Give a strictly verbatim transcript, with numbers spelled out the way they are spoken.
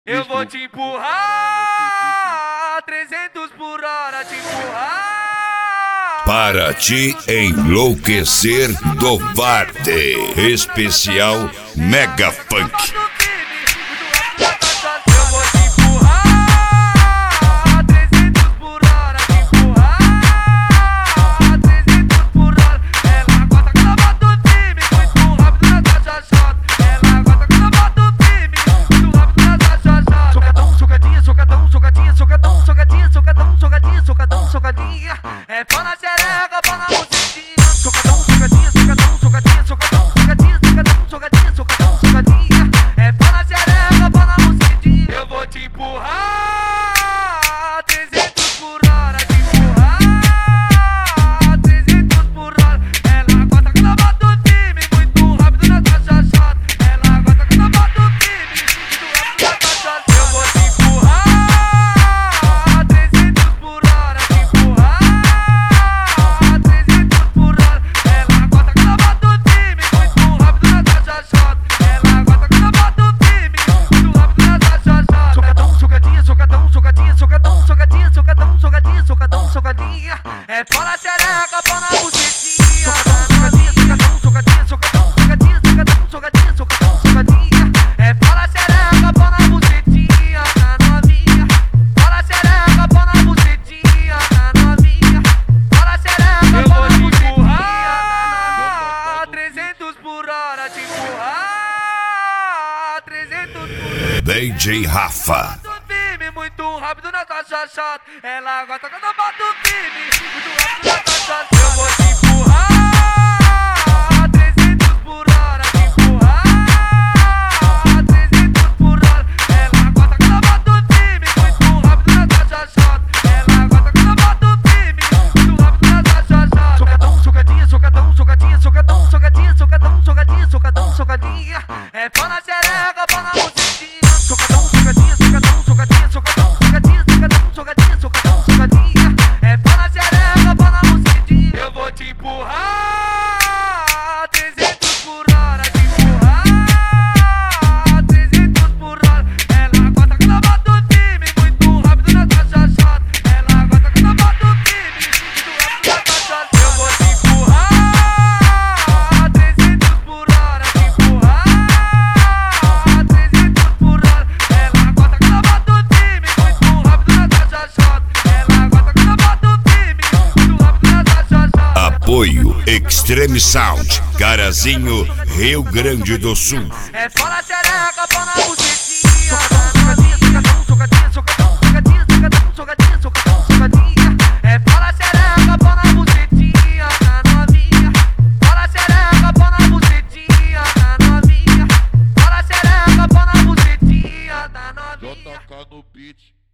Eu vou te empurrar, trezentos por hora te empurrar. Para te enlouquecer do Varde, especial Mega Funk. Eu vou te empurrar, trezentos por hora te empurrar. trezentos por hora, ela gosta quando eu bato firme, muito rápido na taxa chata. Ela gosta quando eu bato firme, muito rápido na taxa chata. Socadão, socadinha, socadão, socadinha, socadão, socadinha, socadão, socadinha, socadão, socadinha. É pau na xereca, pau na bucetinha. Socadão, socadinha, socadão, socadinha, socadão, socadinha, socadão, socadinha, socadão, socadinha. É pau na xereca, pau na bucetinha. Eu vou te empurrar, trezentos por hora te empurrar. trezentos por hora, ela gosta quando eu bato firme, muito rápido na taxa chata. Ela gosta quando eu bato firme, muito rápido na taxa chata. Eu vou te empurrar, trezentos por hora te empurrar. trezentos por hora, ela gosta quando eu bato firme, muito rápido na taxa chata. Ela gosta quando eu bato firme, muito rápido na taxa chata. Socadão, socadinha, socadão, socadinha, socadão, socadinha, socadão, socadinha, socadão, socadinha. É pau na xereca, pau na bucetinha. Socadinha, socadão, socadinha, socadão, socadinha, socadão, socadinha, socadão, socadinha. É pau na xereca, pau na bucetinha, na novinha. Pau na xereca, pau na bucetinha, na novinha. Pau na xereca, pau na bucetinha, na novinha. trezentos por hora te empurrar, trezentos por hora. D J Rafa. Bato firme, muito rápido na taxa chata. Ela gosta quando eu bato firme, muito rápido na taxa chata. Eu vou te empurrar, trezentos por hora te empurrar. trezentos por hora, ela gosta quando eu bato firme, muito rápido na taxa chata. Ela gosta quando eu bato firme, muito rápido na taxa chata. Socadão, socadinha, socadão, socadinha, socadão, socadinha, socadão, socadinha, socadão, socadinha. É pau na xereca, pau na bucetinha. Socadão, socadinha, socadão, socadinha, socadão, socadinha, socadão, socadinha, socadão, socadinha. É pau na xereca, pau na bucetinha. Eu vou te empurrar, trezentos por hora te empurrar. trezentos por hora, ela gosta quando eu bato firme, muito rápido na taxa chata. Ela gosta quando eu bato firme, muito rápido na taxa chata. Eu vou te empurrar, trezentos por hora te empurrar. trezentos por hora, ela gosta quando eu bato firme, muito rápido na taxa chata. Ela gosta quando eu bato firme, muito rápido na taxa chata. Apoio Extreme Sound, Carazinho, Rio Grande do Sul. É pau na xereca, pau na bucetinha. Socadinha, socadão, socadinha, socadão, socadinha, socadão, socadinha, socadão, socadinha. É pau na xereca, pau na bucetinha, na novinha. Pau na xereca, pau na bucetinha, na novinha. Pau na xereca, pau na bucetinha, na novinha. Toca no beat.